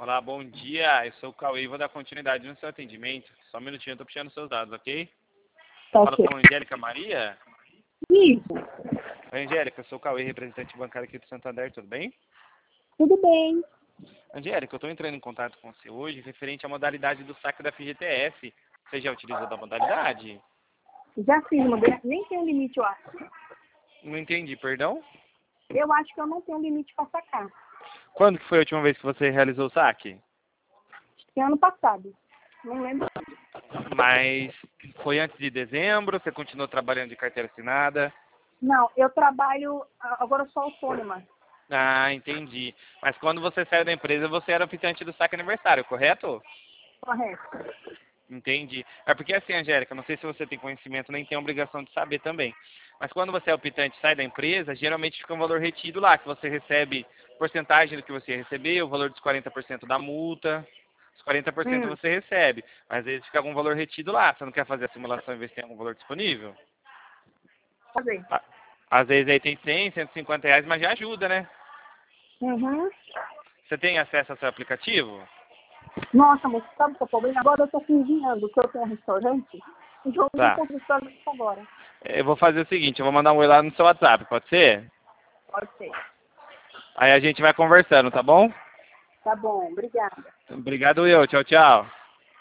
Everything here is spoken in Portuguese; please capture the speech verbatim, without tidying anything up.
Olá, bom dia. Eu sou o Cauê e vou dar continuidade no seu atendimento. Só um minutinho, eu tô puxando seus dados, ok? Tá Fala ok. com a Angélica Maria. Isso. Oi, Angélica, eu sou o Cauê, representante bancário aqui do Santander, tudo bem? Tudo bem. Angélica, eu estou entrando em contato com você hoje referente à modalidade do saque da F G T S. Você já utilizou da modalidade? Já fiz uma vez. Nem tem limite, eu acho. Não entendi, perdão? Eu acho que eu não tenho limite para sacar. Quando que foi a última vez que você realizou o saque? Acho que ano passado. Não lembro. Mas foi antes de dezembro? Você continuou trabalhando de carteira assinada? Não, eu trabalho... Agora eu sou autônoma. Ah, entendi. Mas quando você saiu da empresa, você era ofertante do saque aniversário, correto? Correto. Entendi. É porque assim, Angélica, não sei se você tem conhecimento, nem tem obrigação de saber também. Mas quando você é optante e sai da empresa, geralmente fica um valor retido lá, que você recebe porcentagem do que você recebeu, o valor dos quarenta por cento da multa. Os quarenta por cento Hum, você recebe, mas às vezes fica algum valor retido lá. Você não quer fazer a simulação e ver se tem algum valor disponível? fazer. Ah, às vezes aí tem cem, cento e cinquenta reais, mas já ajuda, né? Uhum. Você tem acesso ao seu aplicativo? Nossa, mas sabe o que é o problema? Agora eu tô cozinhando, que eu tenho um restaurante. Então eu não Tá. consigo fazer isso agora. Eu vou fazer o seguinte, eu vou mandar um oi lá no seu WhatsApp, pode ser? Pode ser. Aí a gente vai conversando, tá bom? Tá bom, obrigada. Obrigado eu, tchau, tchau.